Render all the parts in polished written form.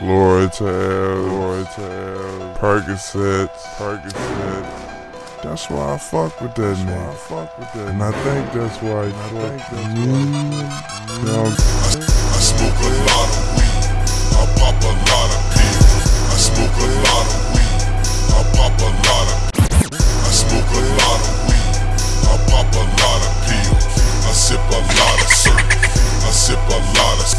Lortab, Percocets. That's why I fuck with that nigga. And I think that's why I smoke a lot of weed, I pop a lot of pills. I smoke a lot of weed, I pop a lot of. I smoke a lot of weed, I pop a lot of pills. I sip a lot of syrup, I sip a lot of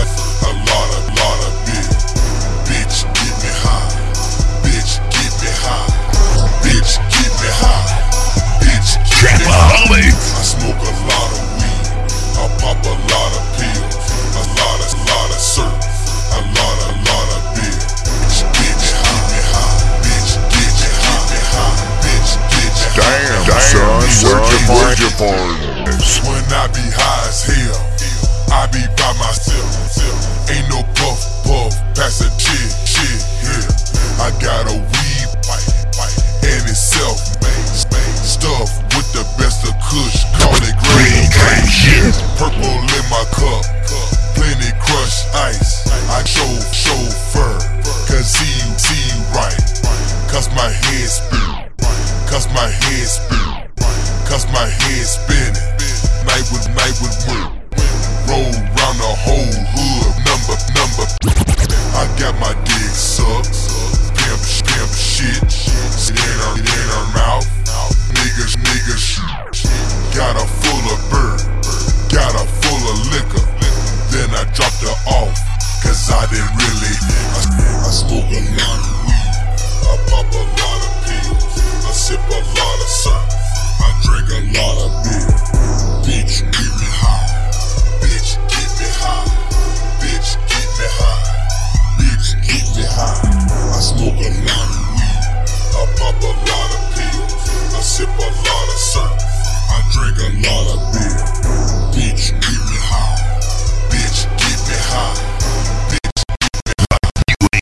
beer. Bitch, get me high. Bitch, get me high. Bitch, get me high. Bitch, get me high. I smoke a lot of weed, I pop a lot of pills. A lot of syrup, a lot of beer. Bitch, get me high. Bitch, get me high. Bitch, get me high. Damn, son, where'd you find this? When I be high as hell, I be by myself. Ain't no puff, pass a shit here. I got a weed pipe, and it's self-made stuff with the best of kush. Call it green shit. Purple in my cup, plenty crushed ice. I chauffeur, cause see you right. Cause my head spinning, cause my head spinning. Night with moon. Roll round the whole hood, number. I got my dick sucked, pimp shit. It in her mouth, niggas. Got her full of bird, got her full of liquor. Then I dropped her off, cause I didn't really. I smoke a lot of weed, I pop a lot of pills. I sip a lot of syrup, I drink a lot of beer. Bitch, get me high. Bitch, get me high. Bitch, get me high. Bitch, get me high. I smoke a lot of weed, I pop a lot of pills. I sip a lot of syrup, I drink a lot of beer. Bitch, get me high. Bitch, get me high. Bitch, get me high.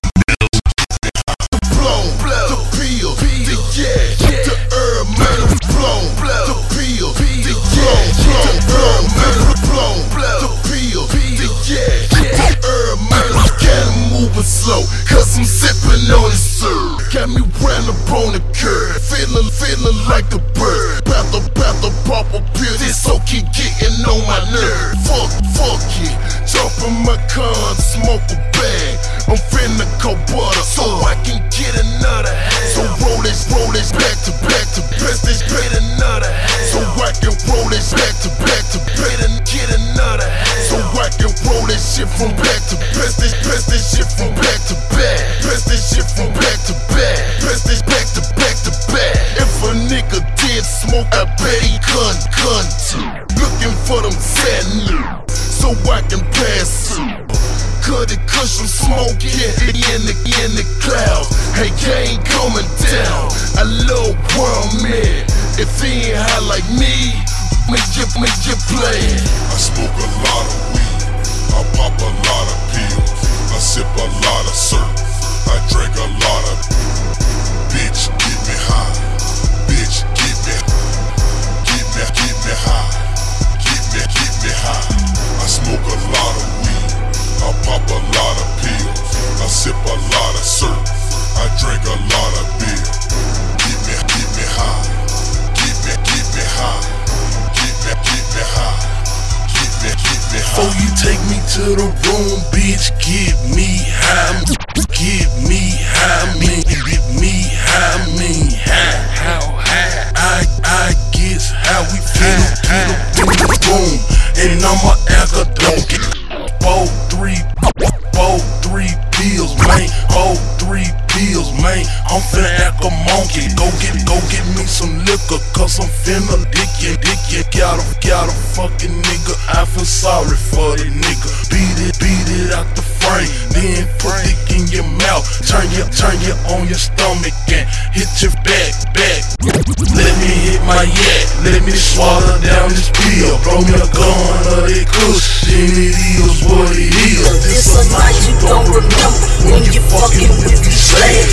Blow, the pill, the herb, man, blow, the pill, the herb, man, blow, the pill, the herb, man. Got him moving slow, cause I'm sipping on his syrup. Got me round up on the curb, feeling like a bird. About to pop a pill, this so keep getting on my nerve. Fuck it, jump in my car and smoke a bag. I'm finna go butter, so I can get another hand. So roll this back to back to best this get another hand. So I can roll this back to back to get another hand. So I can roll this shit from back to best this shit from back to back. Best this shit from back to back. Best this back to back to back. If a nigga did smoke, I bet he couldn't too. Looking for them sad niggas, so I can pass through. Cut it cause I'm smoking in the clouds. Hey, I ain't coming down. I love where I'm at. If he ain't high like me, make you play. I smoke a lot of weed, I pop a lot of pills. I sip a lot of syrup, I drink a lot of. Bitch, get me high. Bitch, get me high. Get me high. I smoke a lot of weed, I pop a lot of pills. I sip a lot of syrup, I drink a lot of beer. Get me high. Get me high. Get me high. Before you take me to the room, bitch, get me high. Get me high, how high? I guess how we feel in the room. And I'm a academic. Both three pills, man. Both 3 pills, man. I'm finna act a monkey. Go get me some liquor, cause I'm finna dick you. Got a fucking nigga. I feel sorry for the nigga. Beat it out the frame, then put it in your mouth. Turn you on your stomach and hit your back. Let me hit my yak, let me swallow down this pill. Throw me a gun or that kush, then it is what it is. This a night you don't remember when you fucking with these slaves.